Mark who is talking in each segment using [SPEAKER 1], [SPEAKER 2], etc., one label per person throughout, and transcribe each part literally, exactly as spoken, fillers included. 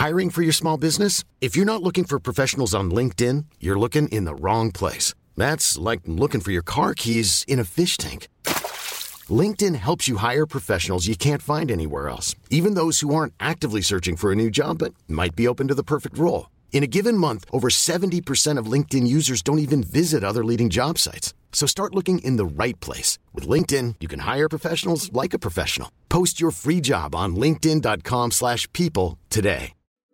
[SPEAKER 1] Hiring for your small business? If you're not looking for professionals on LinkedIn, you're looking in the wrong place. That's like looking for your car keys in a fish tank. LinkedIn helps you hire professionals you can't find anywhere else, even those who aren't actively searching for a new job but might be open to the perfect role. In a given month, over seventy percent of LinkedIn users don't even visit other leading job sites. So start looking in the right place. With LinkedIn, you can hire professionals like a professional. Post your free job on linkedin.com slash people today.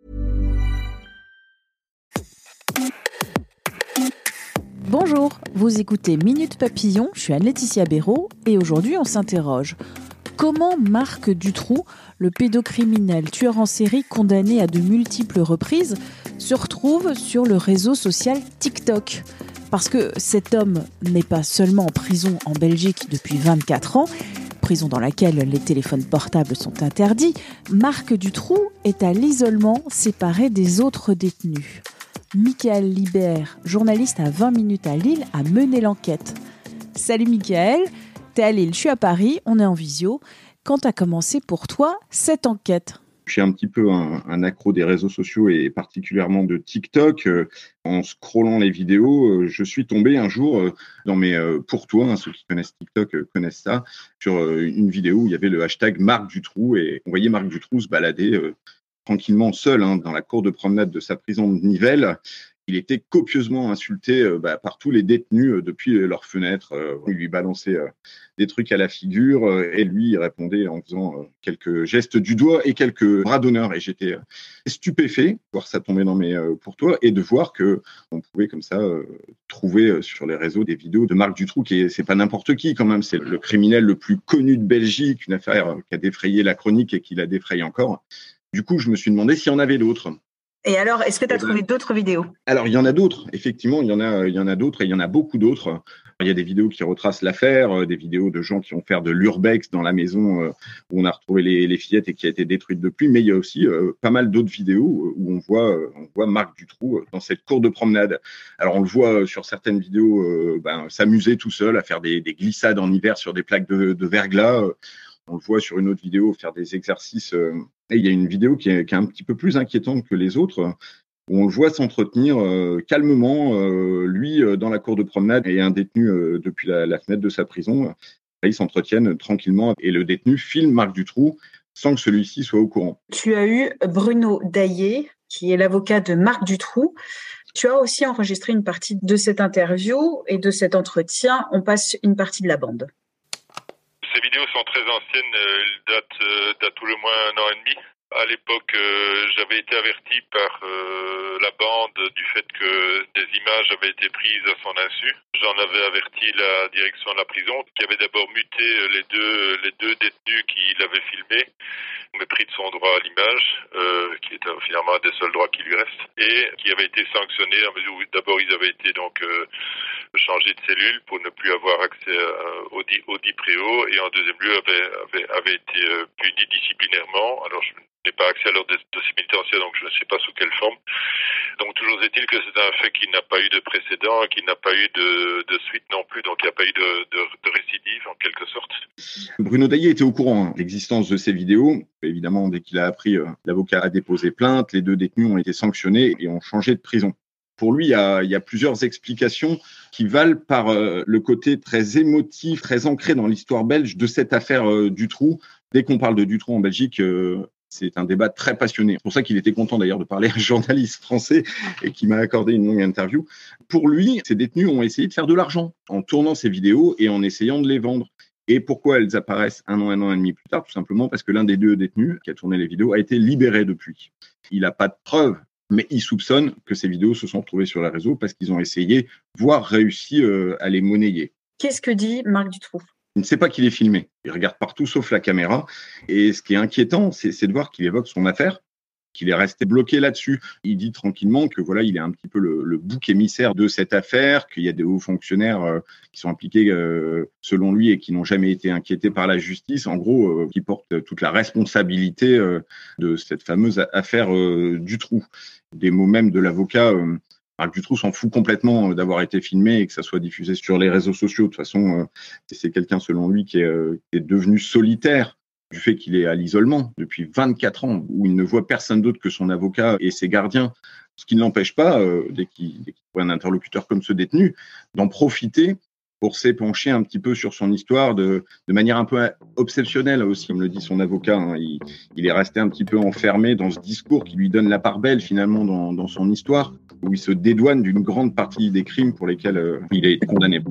[SPEAKER 2] Bonjour, vous écoutez Minute Papillon, je suis Anne-Laetitia Béraud et aujourd'hui on s'interroge. Comment Marc Dutroux, le pédocriminel tueur en série condamné à de multiples reprises, se retrouve sur le réseau social TikTok ? Parce que cet homme n'est pas seulement en prison en Belgique depuis vingt-quatre ans, prison dans laquelle les téléphones portables sont interdits, Marc Dutroux est à l'isolement séparé des autres détenus. Michael Libert, journaliste à vingt minutes à Lille, a mené l'enquête. Salut Michael, t'es à Lille, je suis à Paris, on est en visio. Quand a commencé pour toi cette enquête ?
[SPEAKER 3] Je suis un petit peu un, un accro des réseaux sociaux et particulièrement de TikTok. Euh, en scrollant les vidéos, euh, je suis tombé un jour euh, dans mes euh, pour toi, hein, ceux qui connaissent TikTok euh, connaissent ça, sur euh, une vidéo où il y avait le hashtag Marc Dutroux et on voyait Marc Dutroux se balader euh, tranquillement seul hein, dans la cour de promenade de sa prison de Nivelles. Il était copieusement insulté euh, bah, par tous les détenus euh, depuis leurs fenêtres. Euh, il lui balançait euh, des trucs à la figure euh, et lui il répondait en faisant euh, quelques gestes du doigt et quelques bras d'honneur. Et j'étais euh, stupéfait de voir ça tomber dans mes euh, pour toi et de voir que on pouvait comme ça euh, trouver euh, sur les réseaux des vidéos de Marc Dutroux, qui est, c'est pas n'importe qui quand même, c'est le criminel le plus connu de Belgique, une affaire euh, qui a défrayé la chronique et qui la défraye encore. Du coup, je me suis demandé s'il y en avait d'autres.
[SPEAKER 4] Et alors, est-ce que tu as trouvé d'autres vidéos ?
[SPEAKER 3] Alors, il y en a d'autres. Effectivement, il y en a, il y en a d'autres et il y en a beaucoup d'autres. Il y a des vidéos qui retracent l'affaire, des vidéos de gens qui ont fait de l'urbex dans la maison où on a retrouvé les, les fillettes et qui a été détruite depuis. Mais il y a aussi euh, pas mal d'autres vidéos où on voit, on voit Marc Dutroux dans cette cour de promenade. Alors, on le voit sur certaines vidéos euh, ben, s'amuser tout seul à faire des, des glissades en hiver sur des plaques de, de verglas. On le voit sur une autre vidéo faire des exercices. Euh, et il y a une vidéo qui est, qui est un petit peu plus inquiétante que les autres, où on le voit s'entretenir euh, calmement, euh, lui, euh, dans la cour de promenade, et un détenu euh, depuis la, la fenêtre de sa prison. Ils s'entretiennent tranquillement et le détenu filme Marc Dutroux sans que celui-ci soit au courant.
[SPEAKER 4] Tu as eu Bruno Daillé, qui est l'avocat de Marc Dutroux. Tu as aussi enregistré une partie de cette interview et de cet entretien. On passe une partie de la bande.
[SPEAKER 5] Ces vidéos sont très anciennes, elles datent, euh, datent tout le moins un an et demi. À l'époque, euh, j'avais été averti par euh, la bande du fait que des images avaient été prises à son insu. J'en avais averti la direction de la prison, qui avait d'abord muté les deux, les deux détenus qui l'avaient filmé, au mépris de son droit à l'image, euh, qui est finalement un des seuls droits qui lui reste, et qui avait été sanctionné à mesure où d'abord ils avaient été donc euh, changés de cellule pour ne plus avoir accès euh, au, au dit préau, et en deuxième lieu avaient, avaient, avaient été euh, punis disciplinairement. Alors je n'ai pas accès à leur dossier pénitentiaire, donc je ne sais pas sous quelle forme. Donc toujours est-il que c'est un fait qui n'a pas eu de précédent, qui n'a pas eu de, de suite non plus, donc il n'y a pas eu de, de, de récidive en quelque sorte.
[SPEAKER 3] Bruno Daillé était au courant hein, de l'existence de ces vidéos. Évidemment, dès qu'il a appris, euh, l'avocat a déposé plainte, les deux détenus ont été sanctionnés et ont changé de prison. Pour lui, il y a, il y a plusieurs explications qui valent par euh, le côté très émotif, très ancré dans l'histoire belge de cette affaire euh, Dutroux. Dès qu'on parle de Dutroux en Belgique, euh, c'est un débat très passionné. C'est pour ça qu'il était content d'ailleurs de parler à un journaliste français et qui m'a accordé une longue interview. Pour lui, ces détenus ont essayé de faire de l'argent en tournant ces vidéos et en essayant de les vendre. Et pourquoi elles apparaissent un an, un an et demi plus tard ? Tout simplement parce que l'un des deux détenus qui a tourné les vidéos a été libéré depuis. Il n'a pas de preuves, mais il soupçonne que ces vidéos se sont retrouvées sur les réseaux parce qu'ils ont essayé, voire réussi euh, à les monnayer.
[SPEAKER 4] Qu'est-ce que dit Marc Dutroux ?
[SPEAKER 3] Il ne sait pas qu'il est filmé. Il regarde partout sauf la caméra. Et ce qui est inquiétant, c'est, c'est de voir qu'il évoque son affaire, qu'il est resté bloqué là-dessus. Il dit tranquillement que voilà, il est un petit peu le, le bouc émissaire de cette affaire, qu'il y a des hauts fonctionnaires euh, qui sont impliqués euh, selon lui et qui n'ont jamais été inquiétés par la justice. En gros, euh, qui portent toute la responsabilité euh, de cette fameuse affaire euh, Dutroux. Des mots même de l'avocat. Euh, Marc Dutroux s'en fout complètement d'avoir été filmé et que ça soit diffusé sur les réseaux sociaux. De toute façon, euh, c'est quelqu'un, selon lui, qui est, euh, qui est devenu solitaire du fait qu'il est à l'isolement depuis vingt-quatre ans, où il ne voit personne d'autre que son avocat et ses gardiens, ce qui ne l'empêche pas, euh, dès qu'il, dès qu'il voit un interlocuteur comme ce détenu, d'en profiter pour s'épancher un petit peu sur son histoire de, de manière un peu obsessionnelle aussi, comme le dit son avocat. Hein. Il, il est resté un petit peu enfermé dans ce discours qui lui donne la part belle finalement dans, dans son histoire, où il se dédouane d'une grande partie des crimes pour lesquels euh, il a été condamné.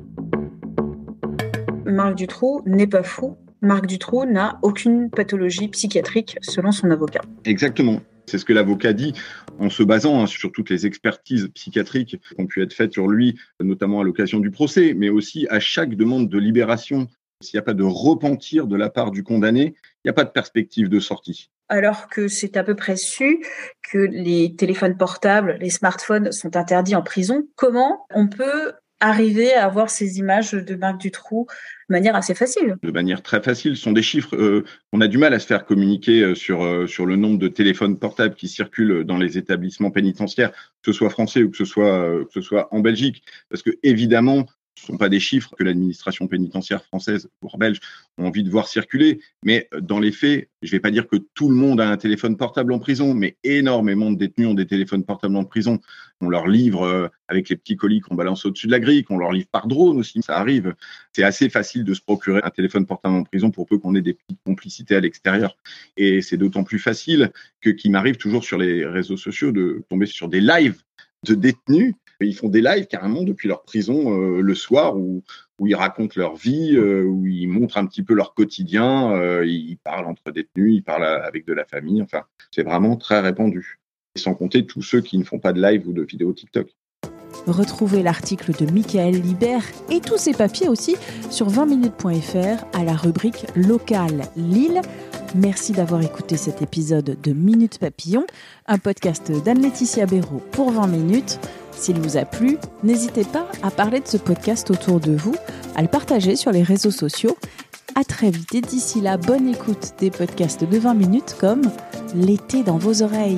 [SPEAKER 4] Marc Dutroux n'est pas fou. Marc Dutroux n'a aucune pathologie psychiatrique selon son avocat.
[SPEAKER 3] Exactement. C'est ce que l'avocat dit en se basant hein, sur toutes les expertises psychiatriques qui ont pu être faites sur lui, notamment à l'occasion du procès, mais aussi à chaque demande de libération. S'il n'y a pas de repentir de la part du condamné, il n'y a pas de perspective de sortie.
[SPEAKER 4] Alors que c'est à peu près su que les téléphones portables, les smartphones sont interdits en prison, comment on peut arriver à avoir ces images de Marc Dutroux de manière assez facile.
[SPEAKER 3] De manière très facile. Ce sont des chiffres, euh, on a du mal à se faire communiquer sur, euh, sur le nombre de téléphones portables qui circulent dans les établissements pénitentiaires, que ce soit français ou que ce soit, euh, que ce soit en Belgique. Parce que, évidemment, ce ne sont pas des chiffres que l'administration pénitentiaire française, voire belge, ont envie de voir circuler. Mais dans les faits, je ne vais pas dire que tout le monde a un téléphone portable en prison, mais énormément de détenus ont des téléphones portables en prison. On leur livre avec les petits colis qu'on balance au-dessus de la grille, qu'on leur livre par drone aussi, ça arrive. C'est assez facile de se procurer un téléphone portable en prison pour peu qu'on ait des petites complicités à l'extérieur. Et c'est d'autant plus facile que qu'il m'arrive toujours sur les réseaux sociaux de tomber sur des lives de détenus. Ils font des lives carrément depuis leur prison euh, le soir où, où ils racontent leur vie, euh, où ils montrent un petit peu leur quotidien, euh, ils parlent entre détenus, ils parlent avec de la famille. Enfin, c'est vraiment très répandu. Et sans compter tous ceux qui ne font pas de live ou de vidéos TikTok.
[SPEAKER 2] Retrouvez l'article de Michael Libert et tous ses papiers aussi sur vingt minutes point f r à la rubrique Local Lille. Merci d'avoir écouté cet épisode de Minute Papillon, un podcast d'Anne-Laetitia Béraud pour vingt minutes. S'il vous a plu, n'hésitez pas à parler de ce podcast autour de vous, à le partager sur les réseaux sociaux. À très vite et d'ici là, bonne écoute des podcasts de vingt minutes comme L'été dans vos oreilles.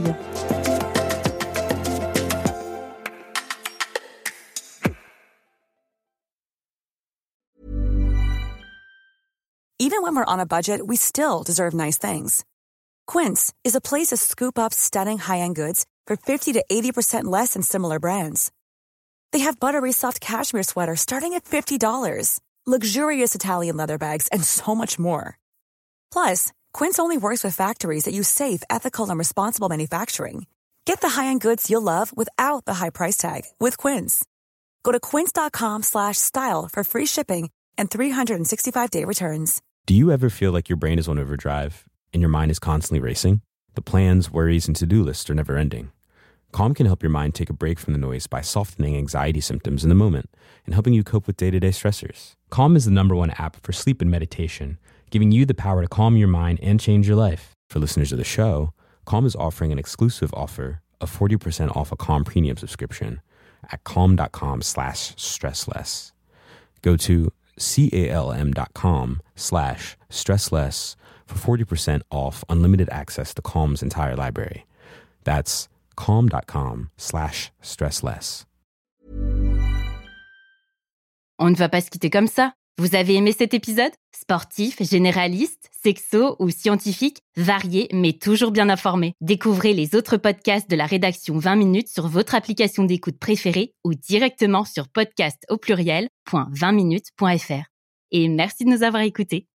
[SPEAKER 6] Even when we're on a budget, we still deserve nice things. Quince is a place to scoop up stunning high-end goods for fifty to eighty percent less than similar brands. They have buttery soft cashmere sweaters starting at fifty dollars, luxurious Italian leather bags, and so much more. Plus, Quince only works with factories that use safe, ethical, and responsible manufacturing. Get the high-end goods you'll love without the high price tag with Quince. Go to quince.com slash style for free shipping and three sixty-five day returns.
[SPEAKER 7] Do you ever feel like your brain is on overdrive and your mind is constantly racing? The plans, worries, and to-do lists are never ending. Calm can help your mind take a break from the noise by softening anxiety symptoms in the moment and helping you cope with day-to-day stressors. Calm is the number one app for sleep and meditation, giving you the power to calm your mind and change your life. For listeners of the show, Calm is offering an exclusive offer of forty percent off a Calm premium subscription at calm.com slash stressless. Go to calm.com slash stressless for forty percent off unlimited access to Calm's entire library. That's calm.com slash stressless.
[SPEAKER 8] On ne va pas se quitter comme ça. Vous avez aimé cet épisode ? Sportif, généraliste, sexo ou scientifique, varié mais toujours bien informé. Découvrez les autres podcasts de la rédaction vingt minutes sur votre application d'écoute préférée ou directement sur podcast au pluriel point vingt minutes point f r. Et merci de nous avoir écoutés.